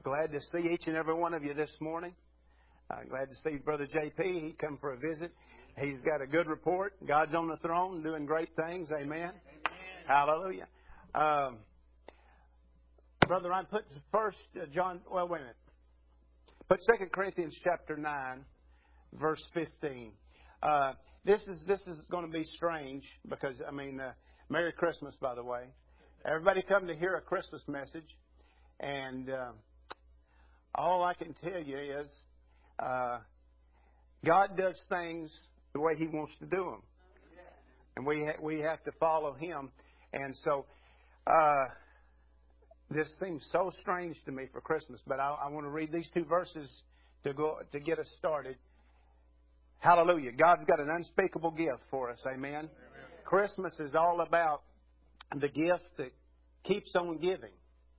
Glad to see each and every one of you this morning. Glad to see Brother JP. He come for a visit. He's got a good report. God's on the throne, doing great things. Amen. Amen. Hallelujah. Brother, I'm putting first John. Well, wait a minute. Put 2 Corinthians chapter 9, verse 15. This is going to be strange because Merry Christmas, by the way. Everybody come to hear a Christmas message, and all I can tell you is God does things the way He wants to do them, and we have to follow Him. And so this seems so strange to me for Christmas, but I want to read these two verses to get us started. Hallelujah! God's got an unspeakable gift for us. Amen. Amen. Christmas is all about the gift that keeps on giving.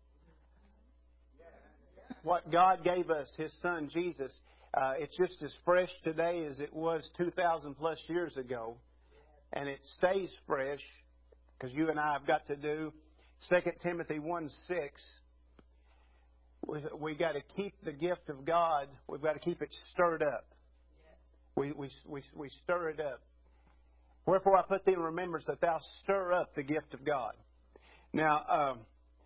What God gave us, His Son Jesus, it's just as fresh today as it was 2,000 plus years ago. And it stays fresh because you and I have got to do 2 Timothy 1:6. We got to keep the gift of God. We've got to keep it stirred up. We stir it up. Wherefore I put thee in remembrance that thou stir up the gift of God. Now,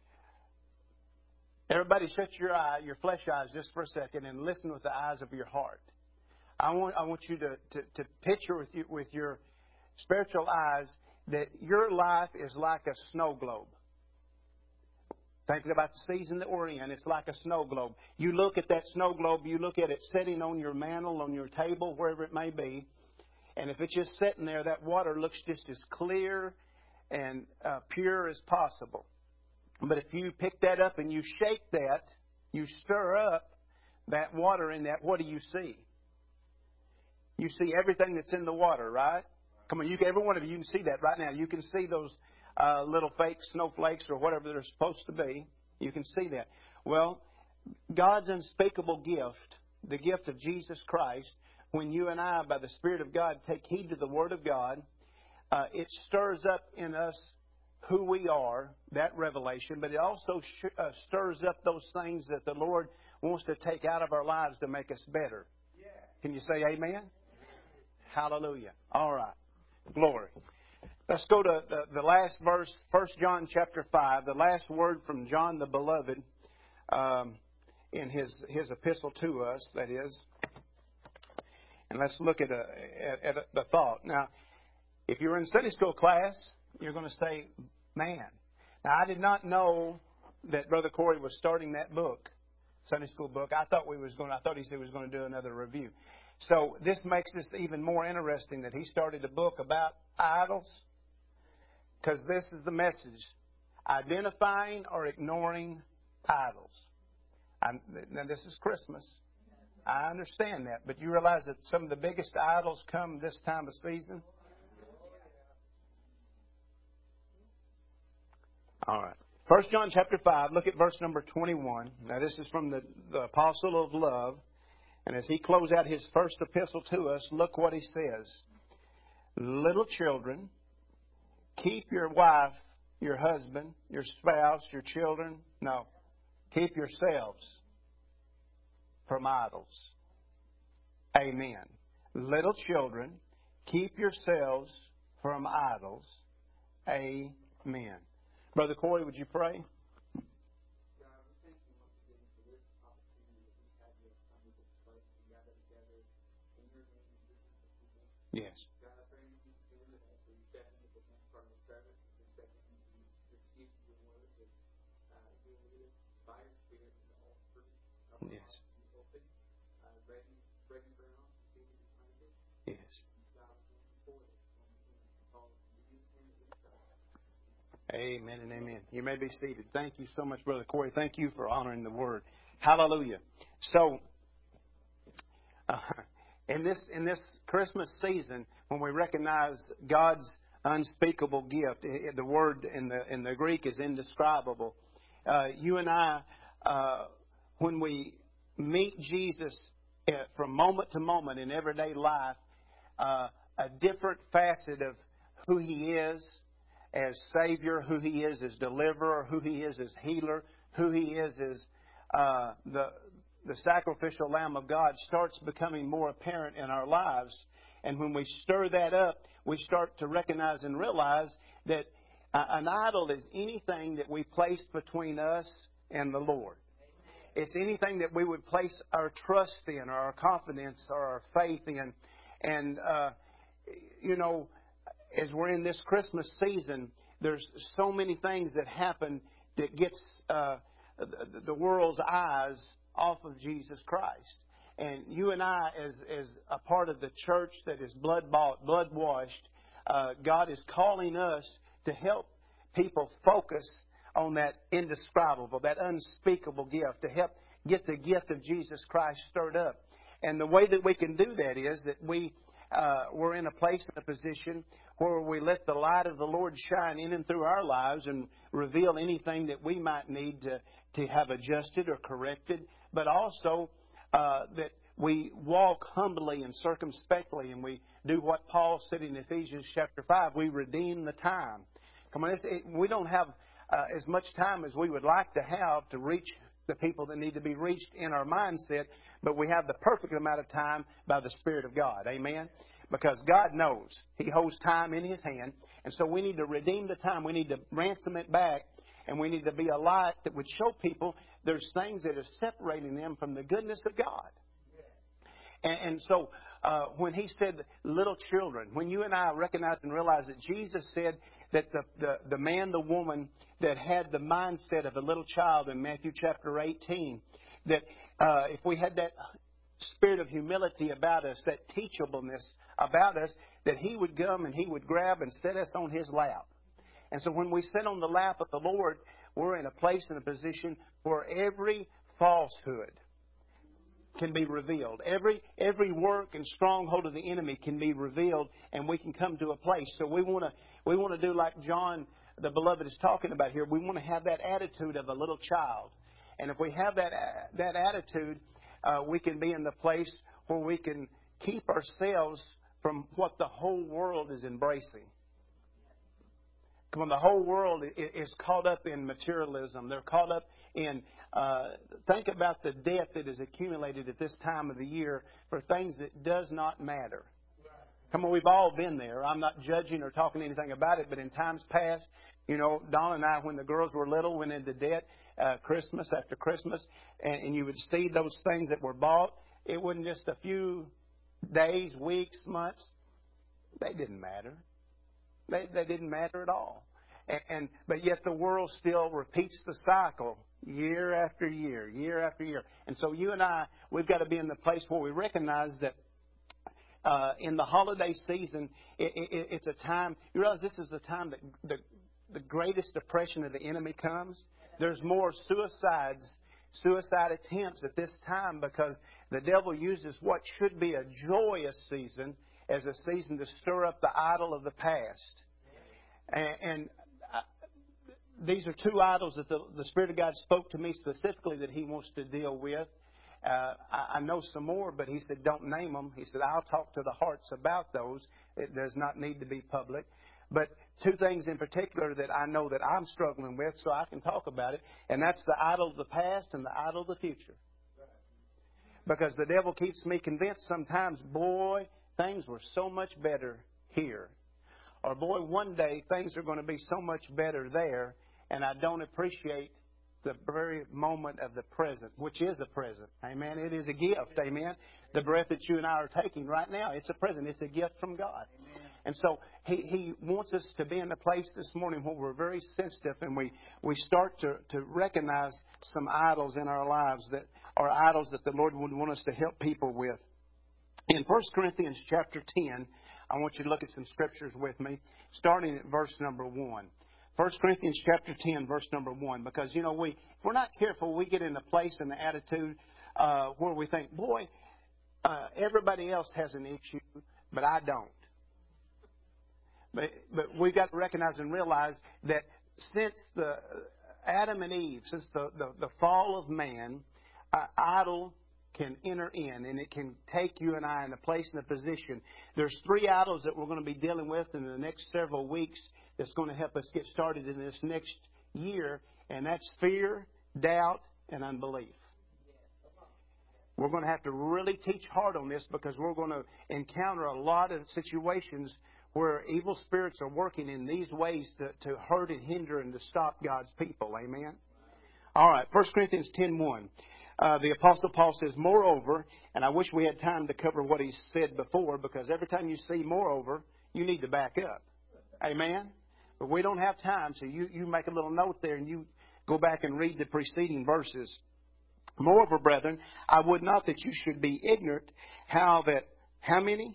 everybody shut your flesh eyes just for a second and listen with the eyes of your heart. I want you to picture with your spiritual eyes that your life is like a snow globe. Thinking about the season that we're in, it's like a snow globe. You look at that snow globe, you look at it sitting on your mantle, on your table, wherever it may be. And if it's just sitting there, that water looks just as clear and pure as possible. But if you pick that up and you shake that, you stir up that water in that, what do you see? You see everything that's in the water, right? Come on, every one of you can see that right now. You can see those little fake snowflakes or whatever they're supposed to be. You can see that. Well, God's unspeakable gift, the gift of Jesus Christ, when you and I, by the Spirit of God, take heed to the Word of God, it stirs up in us who we are, that revelation, but it also stirs up those things that the Lord wants to take out of our lives to make us better. Yeah. Can you say amen? Amen? Hallelujah. All right. Glory. Let's go to the last verse, 1 John chapter 5, the last word from John the Beloved in his epistle to us, that is. And let's look at the thought. Now, if you're in Sunday school class, you're going to say, man. Now, I did not know that Brother Corey was starting that book, Sunday school book. I thought he said he was going to do another review. So this makes this even more interesting that he started a book about idols, because this is the message: identifying or ignoring idols. Now, this is Christmas. I understand that, but you realize that some of the biggest idols come this time of season? All right. 1 John chapter 5, look at verse number 21. Now, this is from the Apostle of Love. And as he closes out his first epistle to us, look what he says. Little children, keep your wife, your husband, your spouse, your children. No, keep yourselves from idols. Amen. Little children, keep yourselves from idols. Amen. Brother Corey, would you pray? God, we thank you once again for this opportunity that we have this time with this place to gather together in your name and your people. Yes. God, I pray that you stand with us as we step into the next part of the service, as we step into receive your word, that you will lead us by your Spirit into all truth. Yes. Open, ready for all to see what you're trying to do. Yes. God, we thank you for this. Amen and amen. You may be seated. Thank you so much, Brother Corey. Thank you for honoring the Word. Hallelujah. So, in this Christmas season, when we recognize God's unspeakable gift, the word in the Greek is indescribable. You and I, when we meet Jesus from moment to moment in everyday life, a different facet of who He is as Savior, who He is as Deliverer, who He is as Healer, who He is as the sacrificial Lamb of God starts becoming more apparent in our lives. And when we stir that up, we start to recognize and realize that an idol is anything that we place between us and the Lord. It's anything that we would place our trust in, or our confidence, or our faith in. And, as we're in this Christmas season, there's so many things that happen that gets the world's eyes off of Jesus Christ. And you and I, as a part of the church that is blood-bought, blood-washed, God is calling us to help people focus on that indescribable, that unspeakable gift, to help get the gift of Jesus Christ stirred up. And the way that we can do that is that we're in a place and a position where we let the light of the Lord shine in and through our lives and reveal anything that we might need to have adjusted or corrected, but also that we walk humbly and circumspectly, and we do what Paul said in Ephesians chapter 5, we redeem the time. Come on, we don't have as much time as we would like to have to reach the people that need to be reached in our mindset, but we have the perfect amount of time by the Spirit of God. Amen? Because God knows. He holds time in His hand, and so we need to redeem the time. We need to ransom it back, and we need to be a light that would show people there's things that are separating them from the goodness of God. And so when He said little children, when you and I recognize and realize that Jesus said that the man, the woman that had the mindset of a little child in Matthew chapter 18, that if we had that spirit of humility about us, that teachableness about us, that He would come and He would grab and set us on His lap. And so when we sit on the lap of the Lord, we're in a place and a position where every falsehood can be revealed. Every work and stronghold of the enemy can be revealed, and we can come to a place. So we want to do like John, the beloved, is talking about here. We want to have that attitude of a little child. And if we have that attitude, we can be in the place where we can keep ourselves from what the whole world is embracing. Come on, the whole world is caught up in materialism. They're caught up in, think about the debt that is accumulated at this time of the year for things that does not matter. Come on, we've all been there. I'm not judging or talking anything about it, but in times past, Dawn and I, when the girls were little, went into debt Christmas after Christmas, and you would see those things that were bought. It wasn't just a few days, weeks, months. They didn't matter. They didn't matter at all. But yet the world still repeats the cycle year after year, year after year. And so you and I, we've got to be in the place where we recognize that in the holiday season, it's a time, you realize this is the time that the greatest oppression of the enemy comes. There's more suicide attempts at this time because the devil uses what should be a joyous season as a season to stir up the idol of the past. And these are two idols that the Spirit of God spoke to me specifically that He wants to deal with. I know some more, but He said, don't name them. He said, I'll talk to the hearts about those. It does not need to be public. But two things in particular that I know that I'm struggling with, so I can talk about it, and that's the idol of the past and the idol of the future. Because the devil keeps me convinced sometimes, boy, things were so much better here. Or, boy, one day things are going to be so much better there, and I don't appreciate the very moment of the present, which is a present. Amen. It is a gift. Amen. The breath that you and I are taking right now, it's a present. It's a gift from God. Amen. And so He wants us to be in a place this morning where we're very sensitive and we start to recognize some idols in our lives that are idols that the Lord would want us to help people with. In 1 Corinthians chapter 10, I want you to look at some scriptures with me, starting at verse number 1. 1 Corinthians chapter 10, verse number 1. Because, if we're not careful, we get in a place and the attitude where we think, boy, everybody else has an issue, but I don't. But we've got to recognize and realize that since the Adam and Eve, since the fall of man, idol can enter in, and it can take you and I in a place and a position. There's 3 idols that we're going to be dealing with in the next several weeks that's going to help us get started in this next year, and that's fear, doubt, and unbelief. We're going to have to really teach hard on this because we're going to encounter a lot of situations where evil spirits are working in these ways to hurt and hinder and to stop God's people. Amen? All right, 1 Corinthians 10:1. The Apostle Paul says, moreover, and I wish we had time to cover what he said before, because every time you see moreover, you need to back up. Amen? But we don't have time, so you make a little note there and you go back and read the preceding verses. Moreover, brethren, I would not that you should be ignorant how many?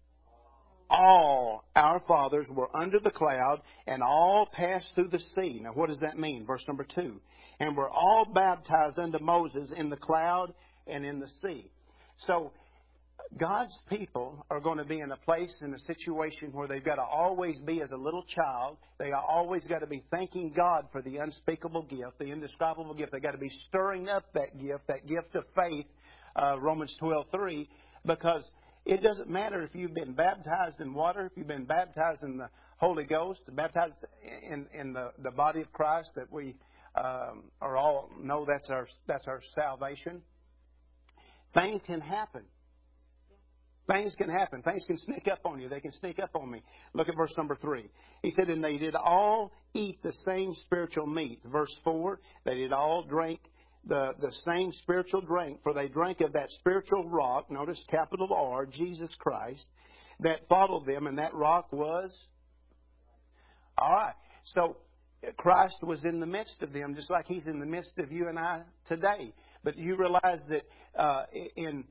All our fathers were under the cloud and all passed through the sea. Now, what does that mean? Verse number 2. And were all baptized unto Moses in the cloud and in the sea. So, God's people are going to be in a place, in a situation where they've got to always be as a little child. They always got to be thanking God for the unspeakable gift, the indescribable gift. They've got to be stirring up that gift of faith, Romans 12:3, because it doesn't matter if you've been baptized in water, if you've been baptized in the Holy Ghost, baptized in the body of Christ that we are all know that's our salvation. Things can happen. Things can happen. Things can sneak up on you. They can sneak up on me. Look at verse number 3. He said, and they did all eat the same spiritual meat. Verse 4, they did all drink the same spiritual drink, for they drank of that spiritual rock, notice capital R, Jesus Christ, that followed them, and that rock was... All right. So Christ was in the midst of them, just like He's in the midst of you and I today. But you realize that in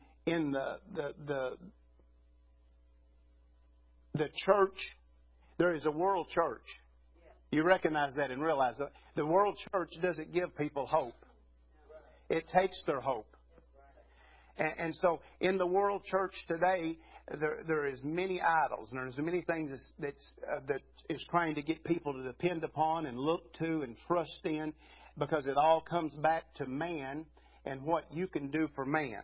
the church, there is a world church. You recognize that and realize that the world church doesn't give people hope. It takes their hope. And so in the world church today, there is many idols, and there's many things that is trying to get people to depend upon and look to and trust in, because it all comes back to man and what you can do for man.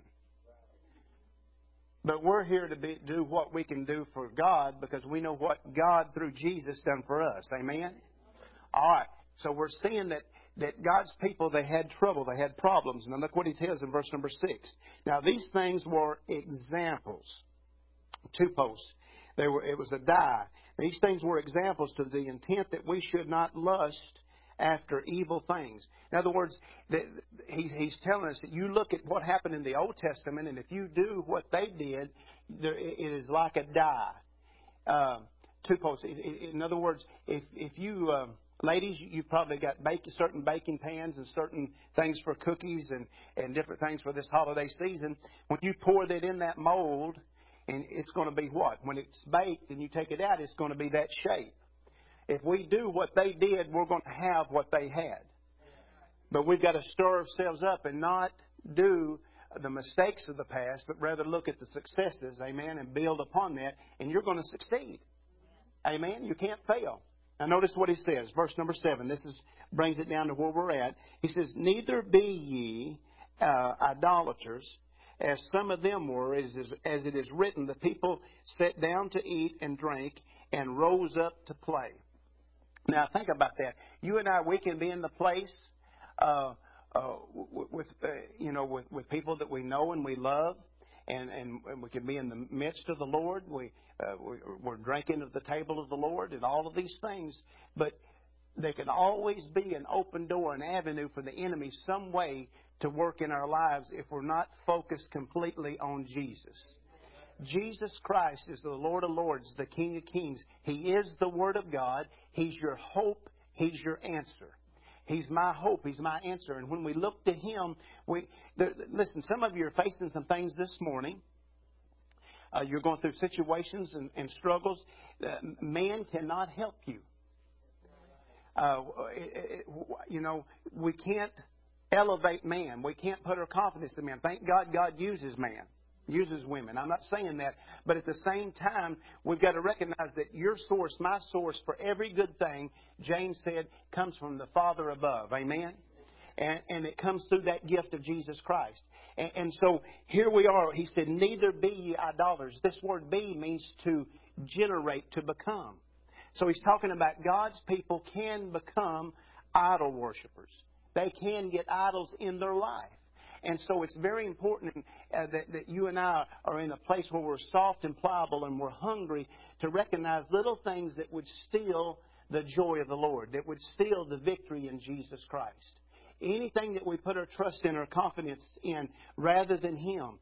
But we're here to do what we can do for God, because we know what God through Jesus done for us. Amen? All right. So we're seeing that God's people, they had trouble, they had problems. Now look what He tells in verse number 6. Now these things were examples. 2 posts. It was a die. These things were examples to the intent that we should not lust after evil things. In other words, he's telling us that you look at what happened in the Old Testament, and if you do what they did, it is like a die. 2 posts. In other words, if you... ladies, you've probably got certain baking pans and certain things for cookies and different things for this holiday season. When you pour that in that mold, and it's going to be what? When it's baked and you take it out, it's going to be that shape. If we do what they did, we're going to have what they had. But we've got to stir ourselves up and not do the mistakes of the past, but rather look at the successes, amen, and build upon that, and you're going to succeed. Amen? You can't fail. Now notice what he says, verse number 7. This brings it down to where we're at. He says, neither be ye idolaters, as some of them were, as it is written, the people sat down to eat and drink and rose up to play. Now think about that. You and I, we can be in the place with people that we know and we love, and we can be in the midst of the Lord. We're drinking at the table of the Lord and all of these things, but there can always be an open door, an avenue for the enemy, some way to work in our lives if we're not focused completely on Jesus. Jesus Christ is the Lord of Lords, the King of Kings. He is the Word of God. He's your hope. He's your answer. He's my hope. He's my answer. And when we look to Him, listen, some of you are facing some things this morning. You're going through situations and struggles. Man cannot help you. We can't elevate man. We can't put our confidence in man. Thank God God uses man, uses women. I'm not saying that. But at the same time, we've got to recognize that your source, my source for every good thing, James said, comes from the Father above. Amen? And it comes through that gift of Jesus Christ. And so here we are. He said, neither be ye idolaters. This word be means to generate, to become. So he's talking about God's people can become idol worshipers. They can get idols in their life. And so it's very important that you and I are in a place where we're soft and pliable and we're hungry to recognize little things that would steal the joy of the Lord, that would steal the victory in Jesus Christ. Anything that we put our trust in or confidence in rather than Him,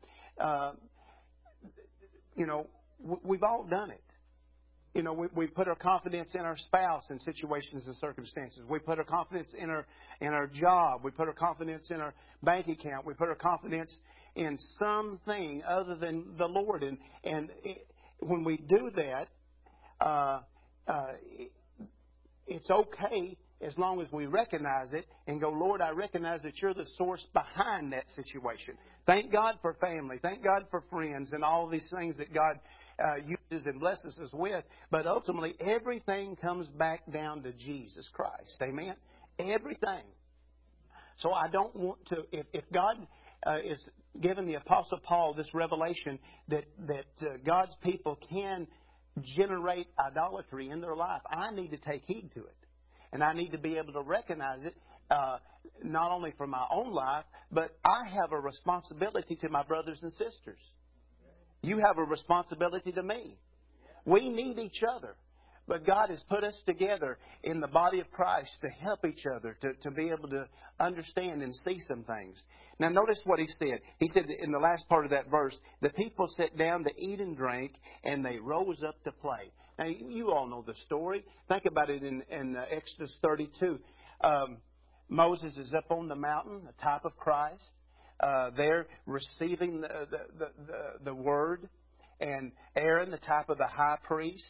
we've all done it. We put our confidence in our spouse in situations and circumstances. We put our confidence in our job. We put our confidence in our bank account. We put our confidence in something other than the Lord. When we do that, it's okay as long as we recognize it and go, Lord, I recognize that You're the source behind that situation. Thank God for family. Thank God for friends and all these things that God uses and blesses us with. But ultimately, everything comes back down to Jesus Christ. Amen? Everything. So I don't want to, if God is giving the Apostle Paul this revelation that God's people can generate idolatry in their life, I need to take heed to it. And I need to be able to recognize it, not only for my own life, but I have a responsibility to my brothers and sisters. You have a responsibility to me. We need each other. But God has put us together in the body of Christ to help each other, to be able to understand and see some things. Now notice what he said. He said in the last part of that verse, the people sat down to eat and drink, and they rose up to play. Now you all know the story. Think about it in Exodus 32. Moses is up on the mountain, a type of Christ. They're receiving the word. And Aaron, the type of the high priest.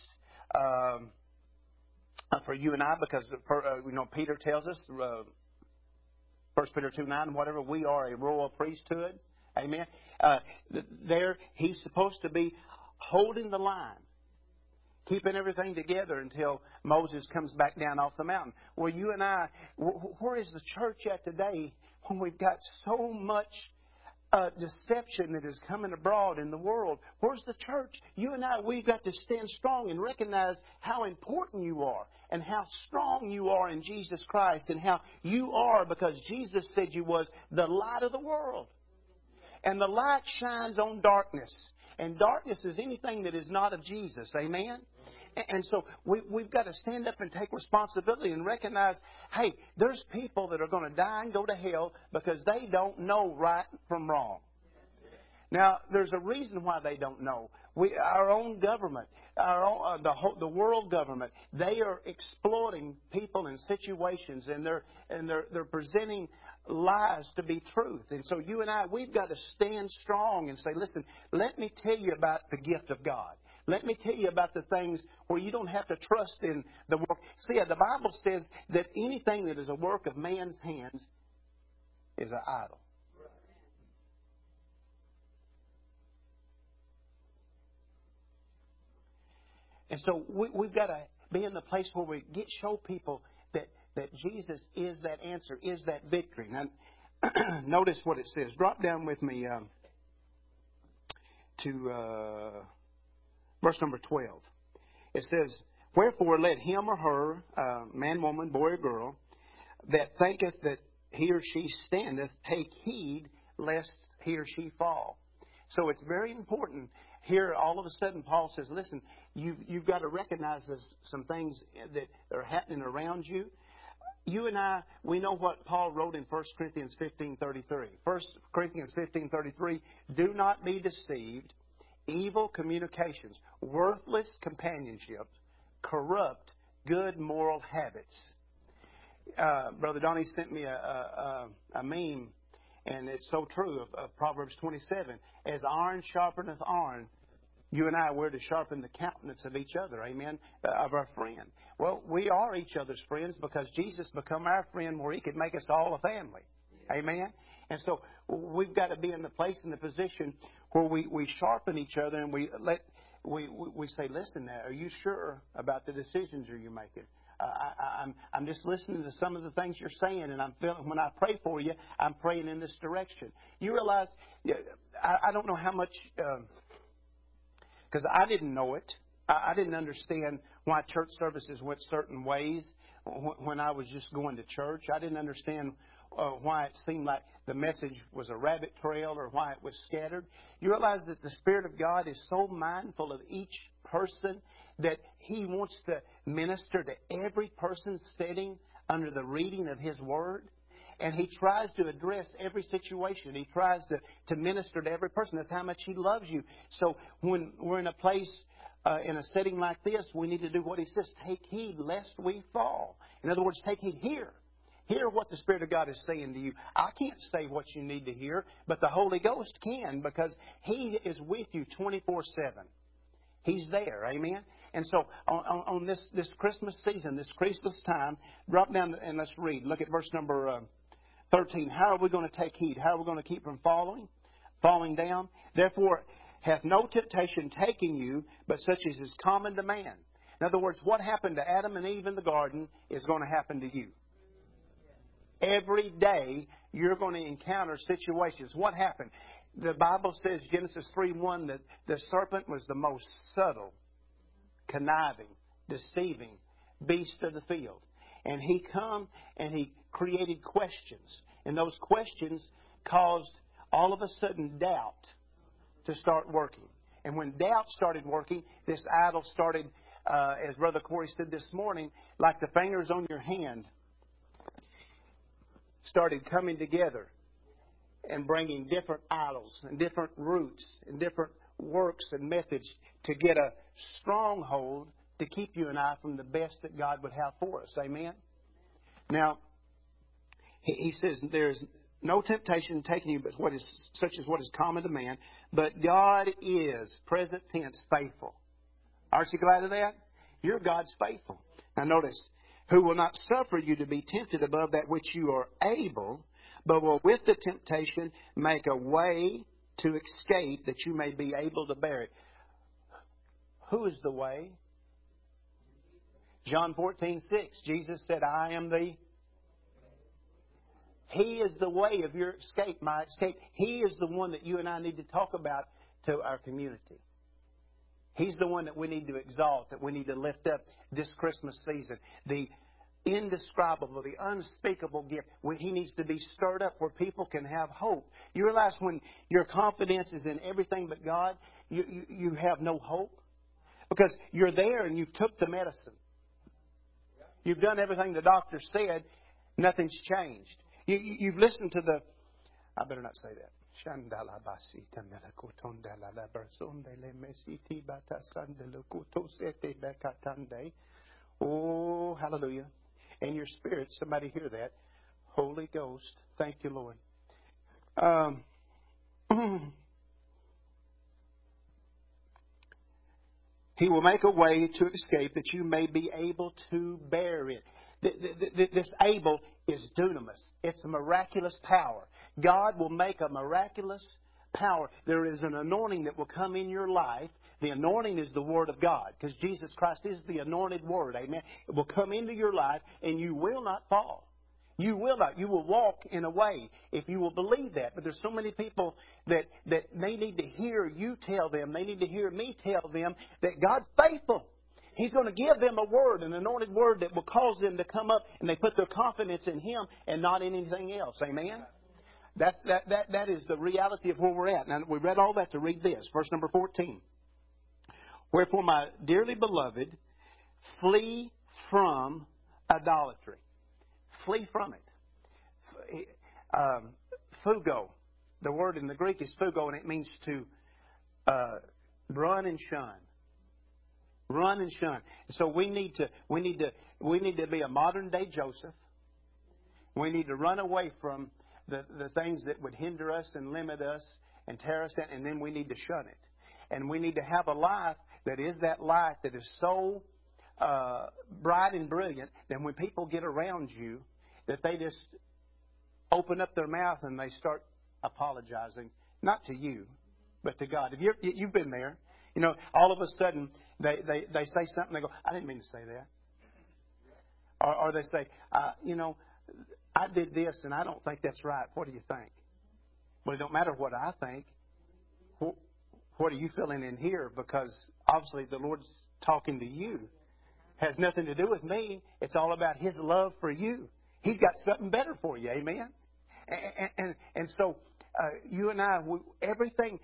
For you and I, because Peter tells us, 1 Peter 2:9, whatever, we are a royal priesthood. Amen. There, he's supposed to be holding the line, keeping everything together until Moses comes back down off the mountain. Well, you and I, where is the church at today when we've got so much deception that is coming abroad in the world? Where's the church? You and I, we've got to stand strong and recognize how important you are and how strong you are in Jesus Christ and how you are, because Jesus said you was the light of the world. And the light shines on darkness. And darkness is anything that is not of Jesus. Amen? And so we've got to stand up and take responsibility and recognize, hey, there's people that are going to die and go to hell because they don't know right from wrong. Now, there's a reason why they don't know. Our own government, the world government, they are exploiting people in situations, and they're presenting lies to be truth. And so you and I, we've got to stand strong and say, listen, let me tell you about the gift of God. Let me tell you about the things where you don't have to trust in the work. See, the Bible says that anything that is a work of man's hands is an idol. And so we've got to be in the place where we show people that Jesus is that answer, is that victory. Now, notice what it says. Drop down with me to verse number 12. It says, wherefore let him or her, man, woman, boy, or girl, that thinketh that he or she standeth, take heed lest he or she fall. So it's very important. Here, all of a sudden, Paul says, listen, you've got to recognize some things that are happening around you. You and I, we know what Paul wrote in 1 Corinthians 15:33. 1 Corinthians 15:33, do not be deceived. Evil communications, worthless companionship, corrupt good moral habits. Brother Donnie sent me a meme, and it's so true, of Proverbs 27. As iron sharpeneth iron, you and I, we're to sharpen the countenance of each other, amen, of our friend. Well, we are each other's friends because Jesus become our friend where He could make us all a family, amen. And so we've got to be in the place, in the position where we sharpen each other, and we say, listen, now, are you sure about the decisions you're making? I'm just listening to some of the things you're saying, and I'm feeling, when I pray for you, I'm praying in this direction. You realize, I don't know how much, because I didn't know it. I didn't understand why church services went certain ways when I was just going to church. I didn't understand why it seemed like the message was a rabbit trail or why it was scattered. You realize that the Spirit of God is so mindful of each person that He wants to minister to every person sitting under the reading of His Word. And He tries to address every situation. He tries to minister to every person. That's how much He loves you. So when we're in a place, in a setting like this, we need to do what He says. Take heed lest we fall. In other words, take heed. Hear what the Spirit of God is saying to you. I can't say what you need to hear, but the Holy Ghost can, because He is with you 24/7. He's there. Amen? And so on this Christmas season, this Christmas time, drop down and let's read. Look at verse number 13. How are we going to take heed? How are we going to keep from falling down? Therefore, hath no temptation taken you, but such as is common to man. In other words, what happened to Adam and Eve in the garden is going to happen to you. Every day, you're going to encounter situations. What happened? The Bible says, Genesis 3:1, that the serpent was the most subtle, conniving, deceiving beast of the field. And he come and he created questions. And those questions caused all of a sudden doubt to start working. And when doubt started working, this idol started, as Brother Corey said this morning, like the fingers on your hand, started coming together and bringing different idols and different roots and different works and methods to get a stronghold to keep you and I from the best that God would have for us. Amen? Now, he says there's no temptation taking you but such as what is common to man. But God is, present tense, faithful. Aren't you glad of that? You're God's faithful. Now notice, who will not suffer you to be tempted above that which you are able, but will with the temptation make a way to escape that you may be able to bear it. Who is the way? John 14:6. Jesus said, I am the... He is the way of your escape, my escape. He is the one that you and I need to talk about to our community. He's the one that we need to exalt, that we need to lift up this Christmas season. The indescribable, the unspeakable gift. He needs to be stirred up where people can have hope. You realize when your confidence is in everything but God, you have no hope? Because you're there and you've took the medicine. You've done everything the doctor said. Nothing's changed. You've listened to the... I better not say that. Oh, hallelujah. And your spirit, somebody hear that. Holy Ghost. Thank you, Lord. He will make a way to escape that you may be able to bear it. This able is dunamis. It's a miraculous power. God will make a miraculous power. There is an anointing that will come in your life. The anointing is the Word of God, because Jesus Christ is the anointed Word. Amen. It will come into your life and you will not fall. You will not. You will walk in a way if you will believe that. But there's so many people that they need to hear you tell them. They need to hear me tell them that God's faithful. He's going to give them a word, an anointed word that will cause them to come up and they put their confidence in Him and not in anything else. Amen? That is the reality of where we're at. Now, we read all that to read this. Verse number 14. Wherefore, my dearly beloved, flee from idolatry. Flee from it. Fugo. The word in the Greek is fugo, and it means to run and shun. Run and shun. So we need to be a modern day Joseph. We need to run away from the things that would hinder us and limit us and tear us down, and then we need to shun it. And we need to have a life that is that light that is so bright and brilliant that when people get around you, that they just open up their mouth and they start apologizing, not to you, but to God. You've been there. You know, all of a sudden they say something. They go, I didn't mean to say that. Or they say, I did this and I don't think that's right. What do you think? Well, it don't matter what I think. What are you feeling in here? Because obviously the Lord's talking to you. It has nothing to do with me. It's all about His love for you. He's got something better for you. Amen? And so you and I, everything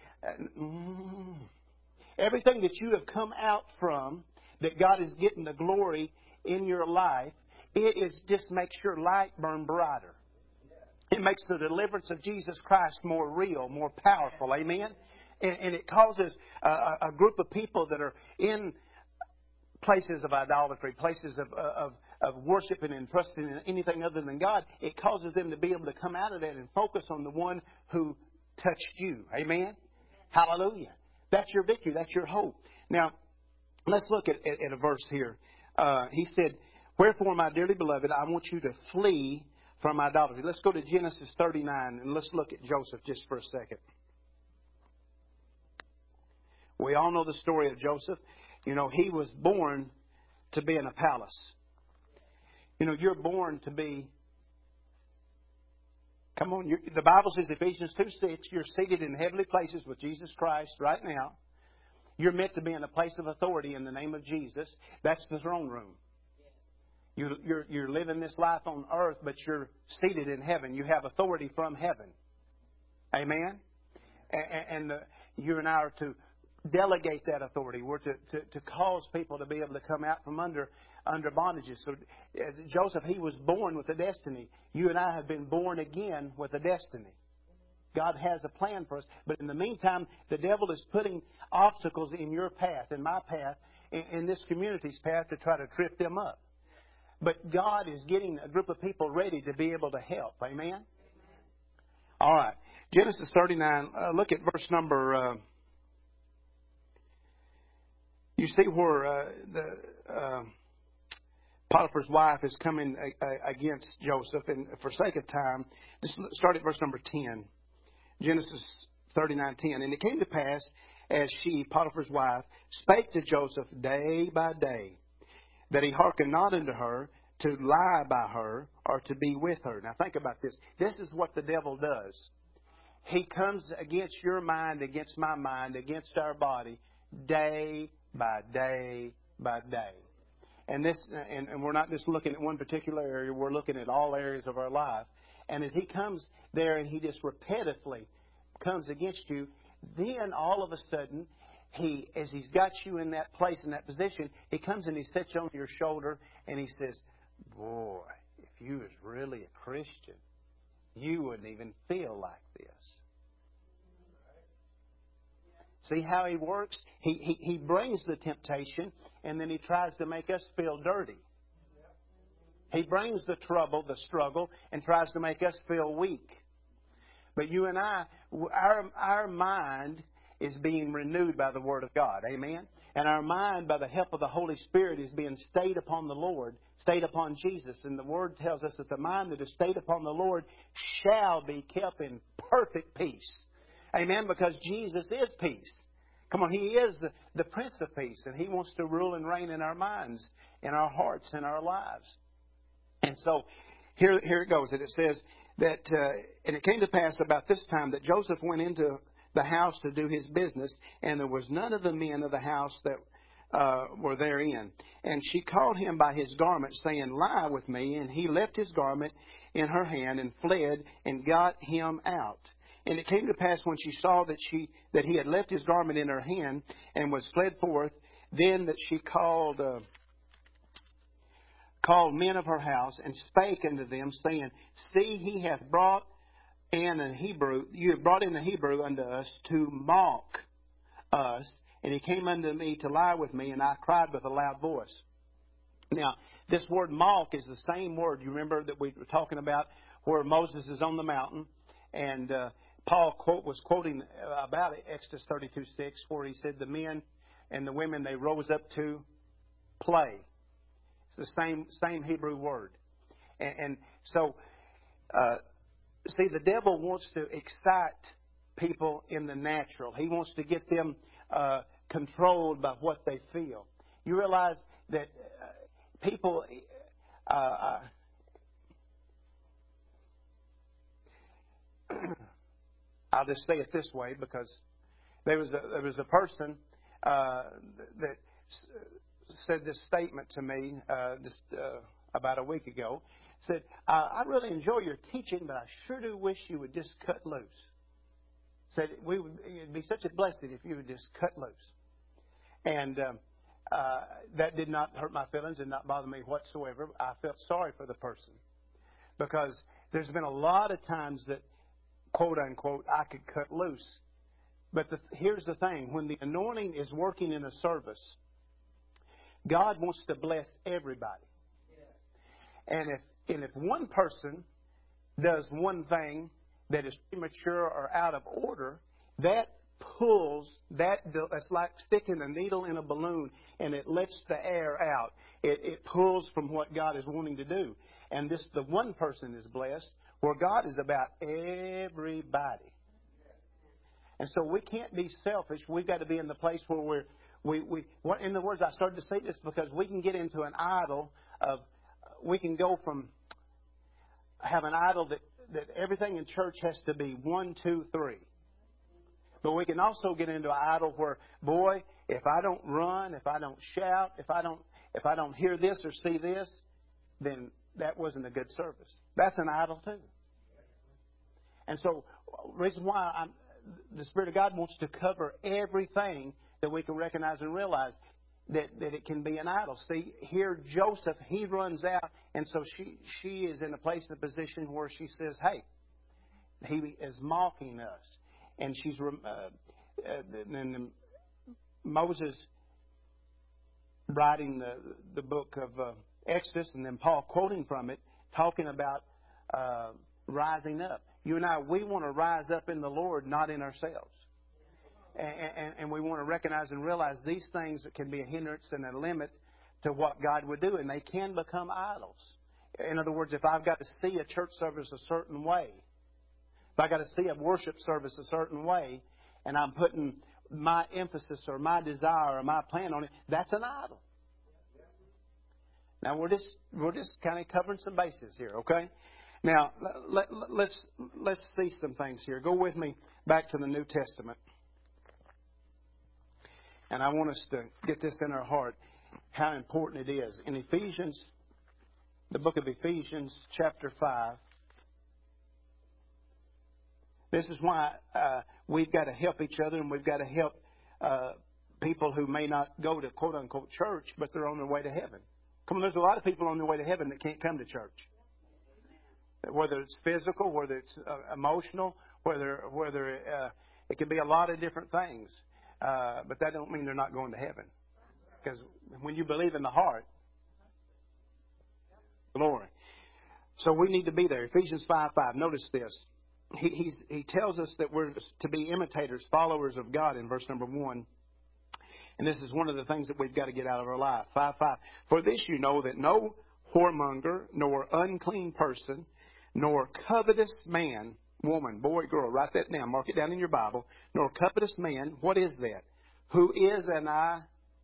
that you have come out from, that God is getting the glory in your life, it just makes your light burn brighter. It makes the deliverance of Jesus Christ more real, more powerful. Amen? And it causes a group of people that are in places of idolatry, places of worshiping and trusting in anything other than God. It causes them to be able to come out of that and focus on the one who touched you. Amen? Hallelujah. That's your victory. That's your hope. Now, let's look at a verse here. He said, "Wherefore, my dearly beloved, I want you to flee from idolatry." Let's go to Genesis 39 and let's look at Joseph just for a second. We all know the story of Joseph. You know, he was born to be in a palace. You know, you're born to be... Come on, the Bible says, Ephesians 2:6, you're seated in heavenly places with Jesus Christ right now. You're meant to be in a place of authority in the name of Jesus. That's the throne room. You're living this life on earth, but you're seated in heaven. You have authority from heaven. Amen? And you and I are to delegate that authority. We're to cause people to be able to come out from under bondages. So Joseph, he was born with a destiny. You and I have been born again with a destiny. God has a plan for us. But in the meantime, the devil is putting obstacles in your path, in my path, in this community's path to try to trip them up. But God is getting a group of people ready to be able to help. Amen? All right. Genesis 39, look at verse number... you see where Potiphar's wife is coming against Joseph. And for sake of time, just start at verse number 10. Genesis 39:10. "And it came to pass, as she, Potiphar's wife, spake to Joseph day by day, that he hearkened not unto her to lie by her or to be with her." Now think about this. This is what the devil does. He comes against your mind, against my mind, against our body, day by day by day. And we're not just looking at one particular area, we're looking at all areas of our life. And as he comes there and he just repetitively comes against you, then all of a sudden, as he's got you in that place, in that position, he comes and he sits you on your shoulder and he says, "Boy, if you was really a Christian, you wouldn't even feel like this." See how he works? He brings the temptation, and then he tries to make us feel dirty. He brings the trouble, the struggle, and tries to make us feel weak. But you and I, our mind is being renewed by the Word of God. Amen? And our mind, by the help of the Holy Spirit, is being stayed upon the Lord, stayed upon Jesus. And the Word tells us that the mind that is stayed upon the Lord shall be kept in perfect peace. Amen? Because Jesus is peace. Come on, He is the Prince of Peace, and He wants to rule and reign in our minds, in our hearts, in our lives. And so, here it goes. And it says that, and it came to pass about this time that Joseph went into the house to do his business, and there was none of the men of the house that were therein. And she called him by his garment, saying, "Lie with me." And he left his garment in her hand and fled and got him out. And it came to pass when she saw that he had left his garment in her hand and was fled forth, then that she called men of her house and spake unto them, saying, "See, he hath brought in a Hebrew. You have brought in a Hebrew unto us to mock us, and he came unto me to lie with me, and I cried with a loud voice." Now, this word mock is the same word. You remember that we were talking about where Moses is on the mountain, and Paul was quoting about it, Exodus 32:6, where he said the men and the women, they rose up to play. It's the same Hebrew word. And so, see, the devil wants to excite people in the natural. He wants to get them controlled by what they feel. You realize that people... I'll just say it this way, because there was a person that said this statement to me just about a week ago. said, I really enjoy your teaching, but I sure do wish you would just cut loose. Said, it'd be such a blessing if you would just cut loose. And that did not hurt my feelings, did not bother me whatsoever. I felt sorry for the person. Because there's been a lot of times that, quote unquote, I could cut loose. But here's the thing. When the anointing is working in a service, God wants to bless everybody. And if one person does one thing that is premature or out of order, that pulls, it's like sticking a needle in a balloon and it lets the air out. It pulls from what God is wanting to do. And the one person is blessed, where God is about everybody. And so we can't be selfish. We've got to be in the place where in the words, I started to say this because we can get into an idol we can go from have an idol that everything in church has to be 1, 2, 3. But we can also get into an idol where, boy, if I don't run, if I don't shout, if I don't hear this or see this, then that wasn't a good service. That's an idol too. And so, the reason why the Spirit of God wants to cover everything that we can recognize and realize that it can be an idol. See, here Joseph, he runs out, and so she is in a place, in a position where she says, hey, he is mocking us. And and Moses writing the book of Exodus, and then Paul quoting from it, talking about rising up. You and I, we want to rise up in the Lord, not in ourselves. And we want to recognize and realize these things can be a hindrance and a limit to what God would do, and they can become idols. In other words, if I've got to see a church service a certain way, if I've got to see a worship service a certain way, and I'm putting my emphasis or my desire or my plan on it, that's an idol. Now we're just kind of covering some bases here, okay? Now let's see some things here. Go with me back to the New Testament. And I want us to get this in our heart, how important it is. In Ephesians, the book of Ephesians, chapter 5, this is why we've got to help each other, and we've got to help people who may not go to quote-unquote church, but they're on their way to heaven. Come on, there's a lot of people on their way to heaven that can't come to church. Whether it's physical, whether it's emotional, whether it could be a lot of different things. But that don't mean they're not going to heaven. Because when you believe in the heart, glory. So we need to be there. Ephesians 5:5. Notice this. He tells us that we're to be imitators, followers of God in verse number 1. And this is one of the things that we've got to get out of our life. 5:5. For this you know that no whoremonger, nor unclean person, nor covetous man, woman, boy, girl, write that down, mark it down in your Bible, nor covetous man, what is that? Who is an eye,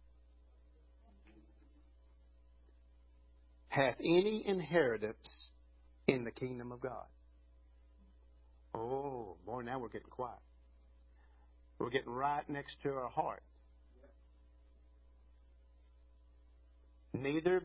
hath any inheritance in the kingdom of God. Oh, boy, now we're getting quiet. We're getting right next to our heart. Neither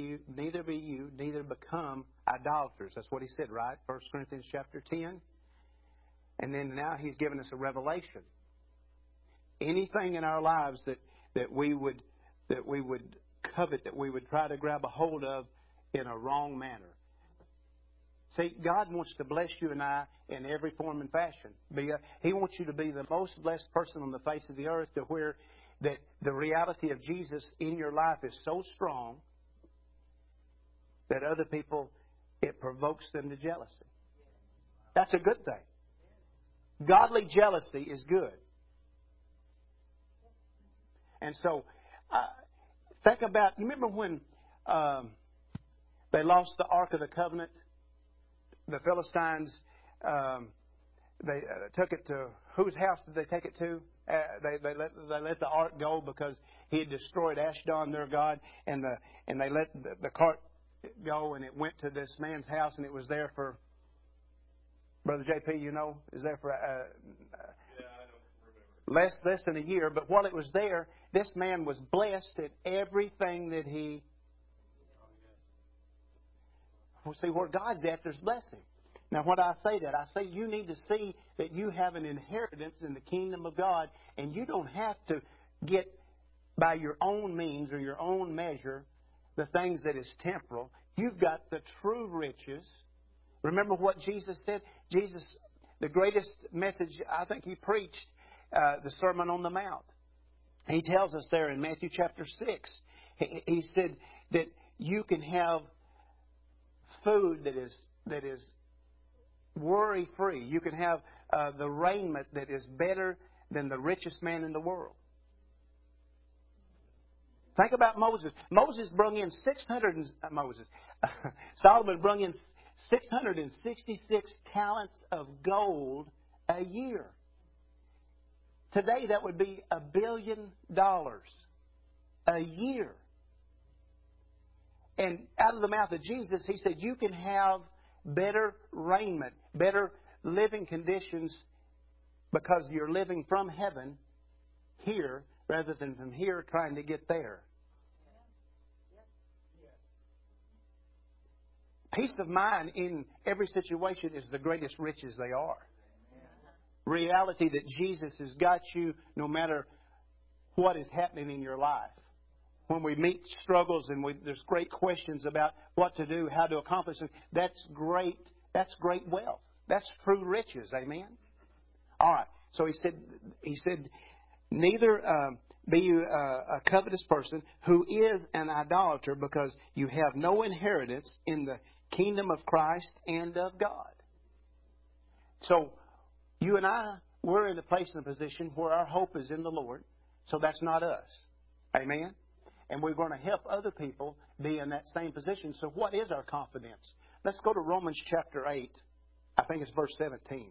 become idolaters. That's what he said, right? 1 Corinthians chapter 10. And then now he's given us a revelation. Anything in our lives that we would covet, that we would try to grab a hold of in a wrong manner. See, God wants to bless you and I in every form and fashion. He wants you to be the most blessed person on the face of the earth, to where that the reality of Jesus in your life is so strong that other people, it provokes them to jealousy. That's a good thing. Godly jealousy is good. And so, think about, you remember when they lost the Ark of the Covenant? The Philistines, they took it to, whose house did they take it to? They let the ark go because he had destroyed Ashdod, their god, and they let the cart go, and it went to this man's house, and it was there for, Brother JP, you know, is there for I don't remember. less than a year. But while it was there, this man was blessed at everything that he. See, where God's at, there's blessing. Now, when I say that, I say you need to see that you have an inheritance in the kingdom of God, and you don't have to get by your own means or your own measure the things that is temporal. You've got the true riches. Remember what Jesus said? Jesus, the greatest message I think He preached, the Sermon on the Mount. He tells us there in Matthew chapter 6, He said that you can have food that is worry-free. You can have the raiment that is better than the richest man in the world. Think about Moses. Solomon brought in 666 talents of gold a year. Today that would be $1 billion a year. And out of the mouth of Jesus, He said, you can have better raiment, better living conditions because you're living from heaven here rather than from here trying to get there. Peace of mind in every situation is the greatest riches they are. Reality that Jesus has got you no matter what is happening in your life. When we meet struggles and there's great questions about what to do, how to accomplish it, that's great. That's great wealth. That's true riches. Amen? All right. So He said, neither be you a covetous person who is an idolater, because you have no inheritance in the kingdom of Christ and of God. So you and I, we're in a place and a position where our hope is in the Lord. So that's not us. Amen? And we're going to help other people be in that same position. So what is our confidence? Let's go to Romans chapter 8. I think it's verse 17.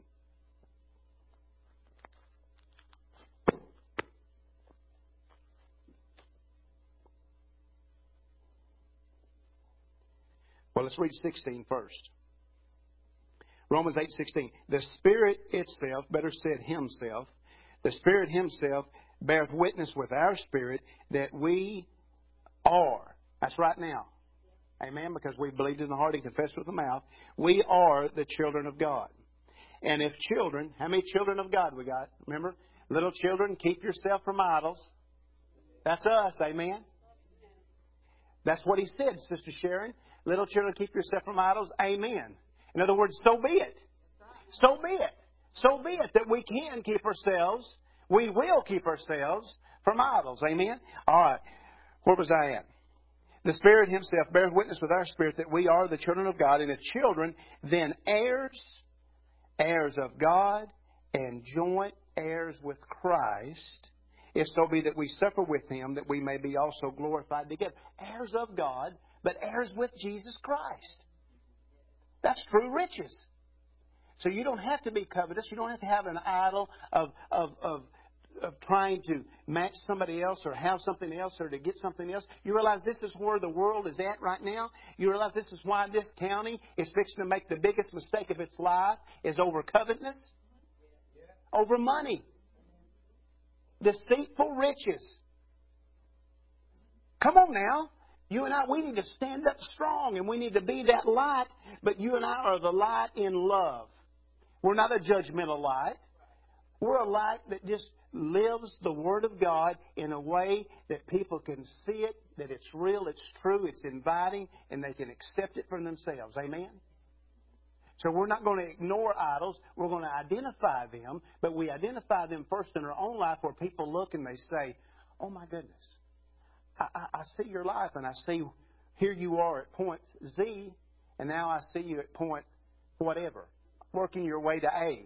Well, let's read 16 first. Romans 8:16. The Spirit itself, better said Himself, the Spirit Himself beareth witness with our spirit that we are. That's right now. Amen? Because we believed in the heart and confessed with the mouth. We are the children of God. And if children, how many children of God we got? Remember? Little children, keep yourself from idols. That's us. Amen? That's what He said, Sister Sharon. Little children, keep yourself from idols. Amen. In other words, so be it. So be it. So be it that we can keep ourselves, we will keep ourselves from idols. Amen? All right. Where was I at? The Spirit Himself bears witness with our spirit that we are the children of God, and if children, then heirs, heirs of God, and joint heirs with Christ, if so be that we suffer with Him, that we may be also glorified together. Heirs of God, but heirs with Jesus Christ. That's true riches. So you don't have to be covetous. You don't have to have an idol of trying to match somebody else or have something else or to get something else. You realize this is where the world is at right now? You realize this is why this county is fixing to make the biggest mistake of its life is over covetousness? Over money. Deceitful riches. Come on now. You and I, we need to stand up strong and we need to be that light, but you and I are the light in love. We're not a judgmental light. We're a light that just lives the Word of God in a way that people can see it, that it's real, it's true, it's inviting, and they can accept it for themselves. Amen? So we're not going to ignore idols. We're going to identify them, but we identify them first in our own life where people look and they say, oh my goodness, I see your life and I see here you are at point Z and now I see you at point whatever, working your way to A.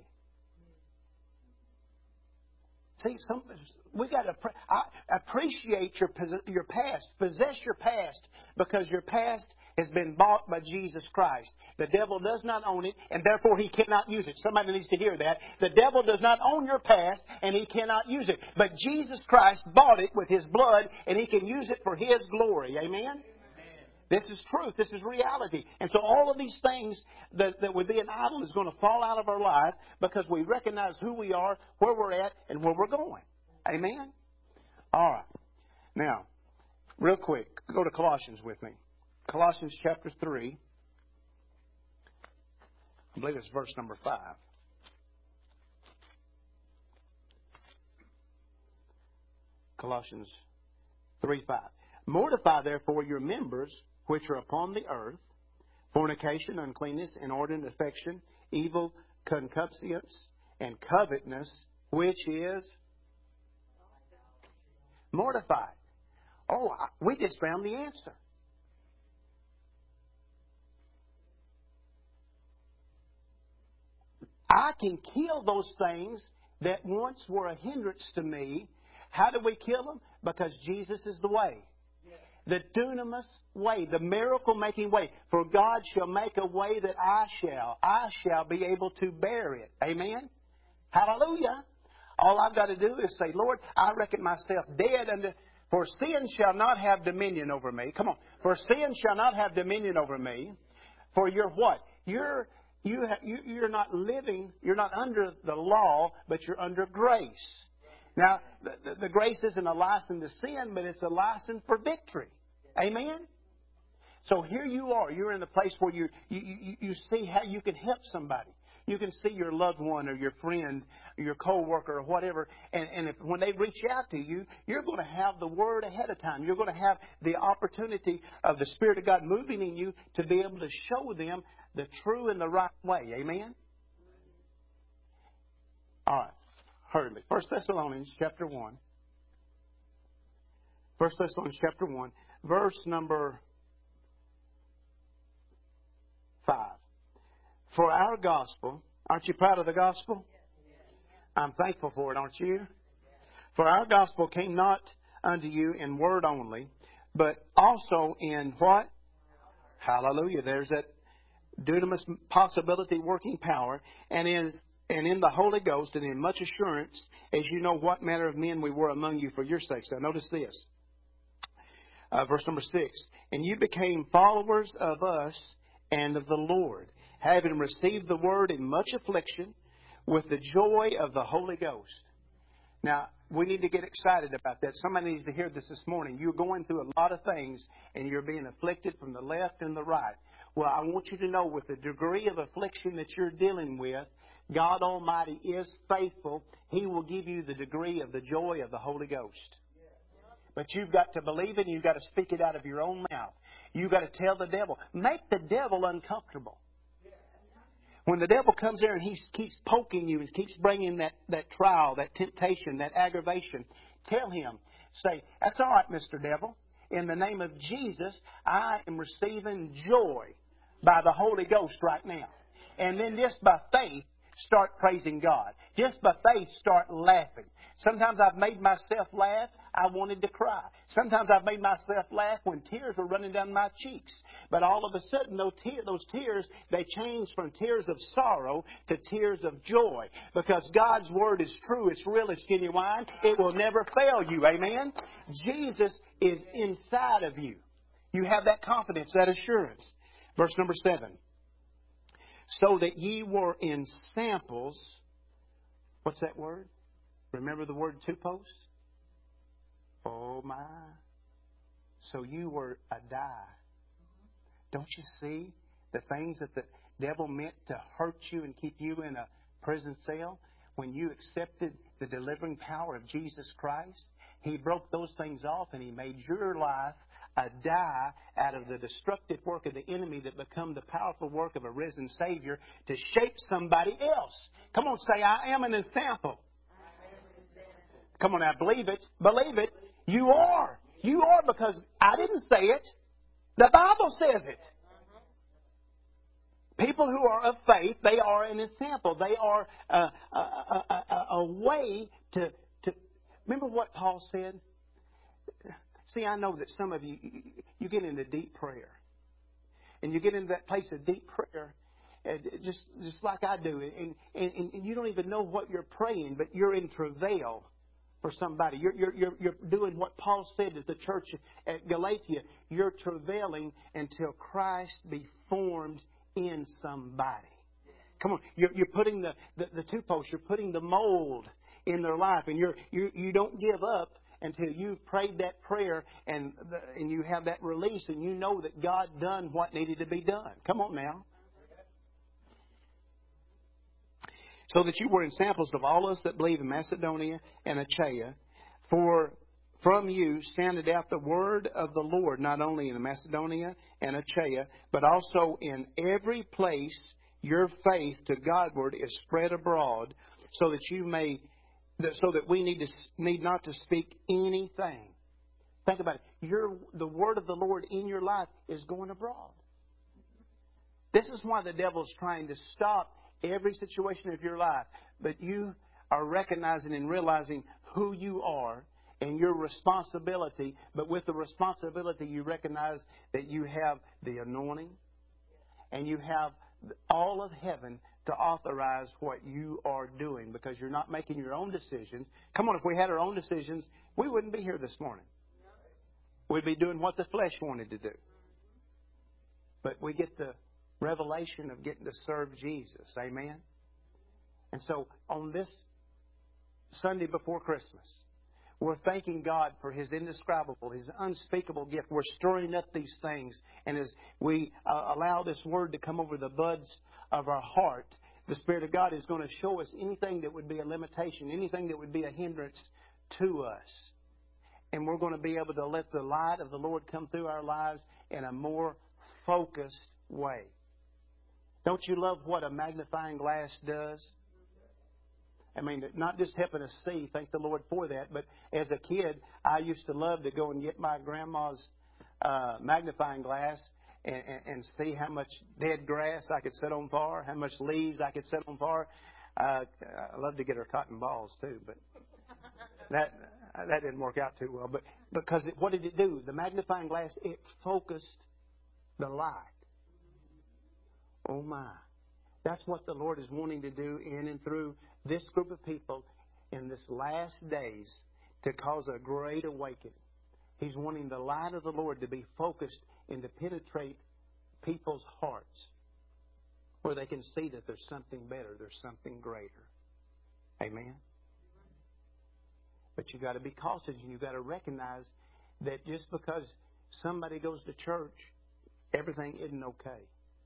See, we got to appreciate your past. Possess your past because your past has been bought by Jesus Christ. The devil does not own it, and therefore he cannot use it. Somebody needs to hear that. The devil does not own your past, and he cannot use it. But Jesus Christ bought it with His blood, and He can use it for His glory. Amen? This is truth. This is reality. And so all of these things that would be an idol is going to fall out of our life because we recognize who we are, where we're at, and where we're going. Amen? All right. Now, real quick, go to Colossians with me. Colossians chapter 3. I believe it's verse number 5. Colossians 3:5. Mortify therefore your members which are upon the earth, fornication, uncleanness, inordinate affection, evil concupiscence, and covetousness, which is mortified. Oh, we just found the answer. I can kill those things that once were a hindrance to me. How do we kill them? Because Jesus is the way. The dunamis way, the miracle-making way. For God shall make a way that I shall be able to bear it. Amen? Hallelujah. All I've got to do is say, Lord, I reckon myself dead unto... For sin shall not have dominion over me. Come on. For sin shall not have dominion over me. For you're what? You're not living, you're not under the law, but you're under grace. Now, the grace isn't a license to sin, but it's a license for victory. Amen? So here you are. You're in the place where you see how you can help somebody. You can see your loved one or your friend or your co-worker or whatever. And when they reach out to you, you're going to have the Word ahead of time. You're going to have the opportunity of the Spirit of God moving in you to be able to show them the true and the right way. Amen? All right. Hurriedly. 1 Thessalonians chapter 1. 1 Thessalonians chapter 1. Verse number 5. For our gospel, aren't you proud of the gospel? I'm thankful for it, aren't you? For our gospel came not unto you in word only, but also in what? Hallelujah. There's that dunamis possibility working power, and in the Holy Ghost, and in much assurance, as you know what manner of men we were among you for your sakes. Now notice this. Verse number 6. And you became followers of us and of the Lord, having received the word in much affliction with the joy of the Holy Ghost. Now, we need to get excited about that. Somebody needs to hear this morning. You're going through a lot of things, and you're being afflicted from the left and the right. Well, I want you to know, with the degree of affliction that you're dealing with, God Almighty is faithful. He will give you the degree of the joy of the Holy Ghost. But you've got to believe it, and you've got to speak it out of your own mouth. You've got to tell the devil. Make the devil uncomfortable. When the devil comes there and he keeps poking you and keeps bringing that trial, that temptation, that aggravation, tell him, say, that's all right, Mr. Devil. In the name of Jesus, I am receiving joy by the Holy Ghost right now. And then just by faith, start praising God. Just by faith, start laughing. Sometimes I've made myself laugh. I wanted to cry. Sometimes I've made myself laugh when tears were running down my cheeks. But all of a sudden, those tears, they changed from tears of sorrow to tears of joy. Because God's Word is true. It's real. It's genuine. It will never fail you. Amen? Jesus is inside of you. You have that confidence, that assurance. Verse number 7. So that ye were in samples. What's that word? Remember the word tupos? Oh my. So you were a die. Don't you see the things that the devil meant to hurt you and keep you in a prison cell? When you accepted the delivering power of Jesus Christ, He broke those things off and He made your life a die out of the destructive work of the enemy that become the powerful work of a risen Savior to shape somebody else. Come on, say, I am an example. Come on now, believe it. Believe it. You are. You are, because I didn't say it. The Bible says it. People who are of faith, they are an example. They are a way to... Remember what Paul said? See, I know that some of you get into deep prayer. And you get into that place of deep prayer, just like I do. And you don't even know what you're praying, but you're in travail for somebody. You're doing what Paul said to the church at Galatia. You're travailing until Christ be formed in somebody. Come on, you're putting the two posts. You're putting the mold in their life, and you don't give up until you've prayed that prayer and you have that release, and you know that God done what needed to be done. Come on now. so that you were ensamples of all us that believe in Macedonia and Achaia. For from you sounded out the word of the Lord, not only in Macedonia and Achaia, but also in every place your faith to Godward is spread abroad, so that we need not to speak anything. Think about it. The word of the Lord in your life is going abroad. This is why the devil is trying to stop every situation of your life. But you are recognizing and realizing who you are and your responsibility. But with the responsibility, you recognize that you have the anointing and you have all of heaven to authorize what you are doing, because you're not making your own decisions. Come on, if we had our own decisions, we wouldn't be here this morning. We'd be doing what the flesh wanted to do. But we get the revelation of getting to serve Jesus. Amen? And so on this Sunday before Christmas, we're thanking God for His indescribable, His unspeakable gift. We're stirring up these things. And as we allow this word to come over the buds of our heart, the Spirit of God is going to show us anything that would be a limitation, anything that would be a hindrance to us. And we're going to be able to let the light of the Lord come through our lives in a more focused way. Don't you love what a magnifying glass does? I mean, not just helping us see, thank the Lord for that, but as a kid, I used to love to go and get my grandma's magnifying glass and see how much dead grass I could set on fire, how much leaves I could set on fire. I love to get her cotton balls too, but that didn't work out too well. But because what did it do? The magnifying glass, it focused the light. Oh my. That's what the Lord is wanting to do in and through this group of people in this last days, to cause a great awakening. He's wanting the light of the Lord to be focused and to penetrate people's hearts, where they can see that there's something better, there's something greater. Amen? But you've got to be cautious, and you've got to recognize that just because somebody goes to church, everything isn't okay.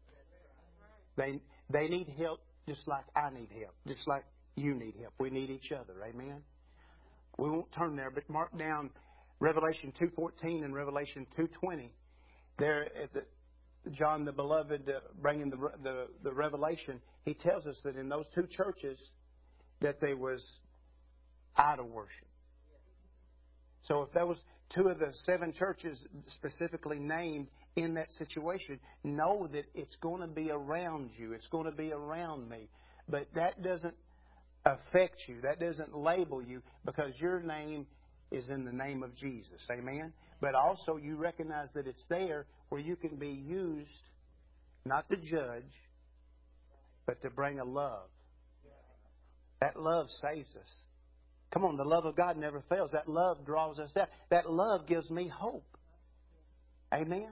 They need help just like I need help, just like you need help. We need each other. Amen? We won't turn there, but mark down Revelation 2:14 and Revelation 2:20. There at John the Beloved bringing the revelation, he tells us that in those two churches that there was idol worship. So if there was two of the seven churches specifically named in that situation, know that it's going to be around you. It's going to be around me. But that doesn't affect you. That doesn't label you, because your name is in the name of Jesus. Amen? But also you recognize that it's there where you can be used not to judge, but to bring a love. That love saves us. Come on, the love of God never fails. That love draws us out. That love gives me hope. Amen?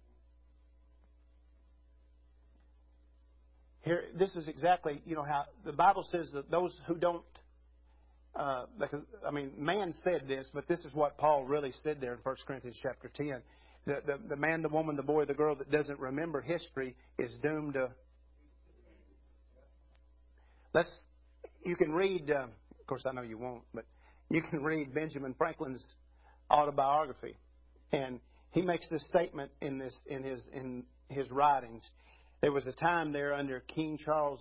Here, this is exactly, how the Bible says that those who don't, man said this, but this is what Paul really said there in 1 Corinthians chapter 10. The man, the woman, the boy, the girl that doesn't remember history is doomed to... You can read, of course I know you won't, but you can read Benjamin Franklin's autobiography. And he makes this statement in his writings. There was a time there under King Charles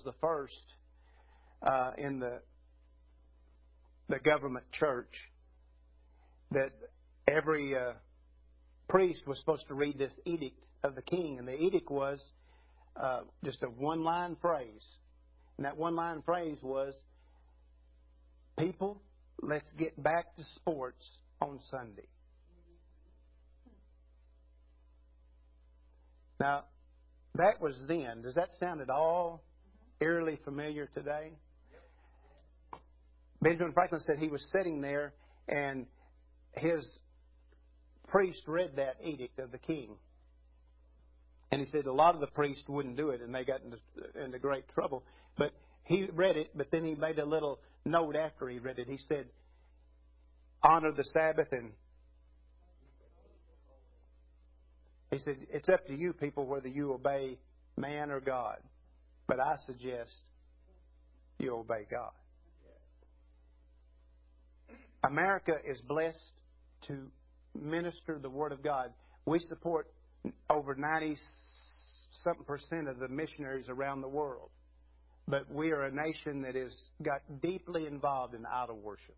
I in the government church that every priest was supposed to read this edict of the king. And the edict was just a one-line phrase. And that one-line phrase was, people, let's get back to sports on Sunday. Now, that was then. Does that sound at all eerily familiar today? Benjamin Franklin said he was sitting there and his priest read that edict of the king. And he said a lot of the priests wouldn't do it, and they got into great trouble. But he read it, but then he made a little note after he read it. He said, honor the Sabbath. And he said, it's up to you people whether you obey man or God. But I suggest you obey God. America is blessed to minister the Word of God. We support over 90-something% of the missionaries around the world. But we are a nation that has got deeply involved in idol worship.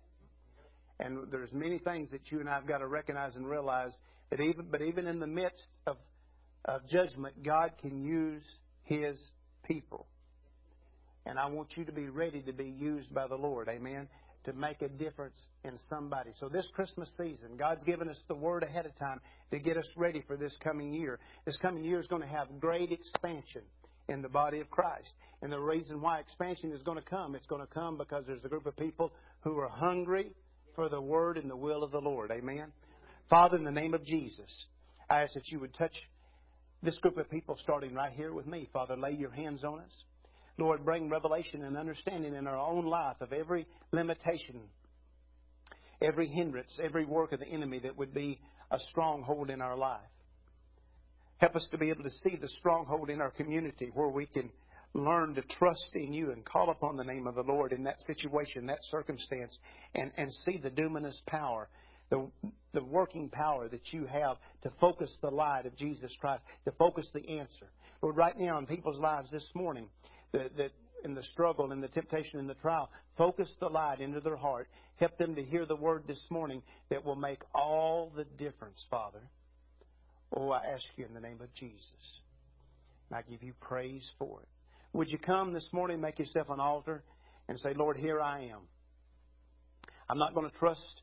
And there's many things that you and I have got to recognize and realize that even in the midst of judgment, God can use His people. And I want you to be ready to be used by the Lord, amen, to make a difference in somebody. So this Christmas season, God's given us the Word ahead of time to get us ready for this coming year. This coming year is going to have great expansion in the body of Christ. And the reason why expansion is going to come, it's going to come because there's a group of people who are hungry for the Word and the will of the Lord. Amen? Father, in the name of Jesus, I ask that you would touch this group of people starting right here with me. Father, lay your hands on us. Lord, bring revelation and understanding in our own life of every limitation, every hindrance, every work of the enemy that would be a stronghold in our life. Help us to be able to see the stronghold in our community where we can learn to trust in you and call upon the name of the Lord in that situation, that circumstance, and see the dunamis power, the working power that you have to focus the light of Jesus Christ, to focus the answer. Lord, right now in people's lives this morning, that in the struggle, in the temptation, in the trial, focus the light into their heart. Help them to hear the word this morning that will make all the difference, Father. Oh, I ask you in the name of Jesus. And I give you praise for it. Would you come this morning, make yourself an altar, and say, Lord, here I am. I'm not going to trust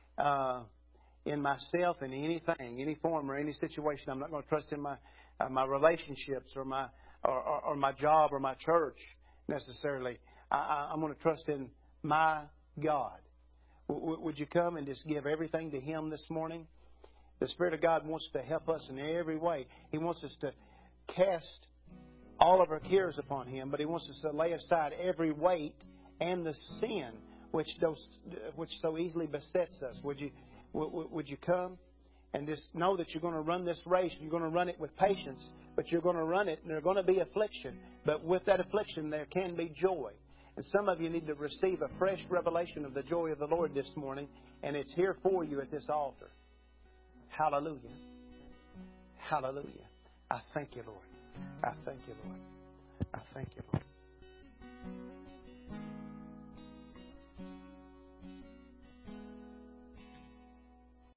in myself in anything, any form or any situation. I'm not going to trust in my relationships or my job or my church necessarily. I'm going to trust in my God. Would you come and just give everything to Him this morning? The Spirit of God wants to help us in every way. He wants us to cast all of our cares upon Him, but He wants us to lay aside every weight and the sin which so easily besets us. Would you come and just know that you're going to run this race? You're going to run it with patience, but you're going to run it, and there's going to be affliction. But with that affliction, there can be joy. And some of you need to receive a fresh revelation of the joy of the Lord this morning, and it's here for you at this altar. Hallelujah. Hallelujah. I thank you, Lord. I thank you, Lord. I thank you, Lord.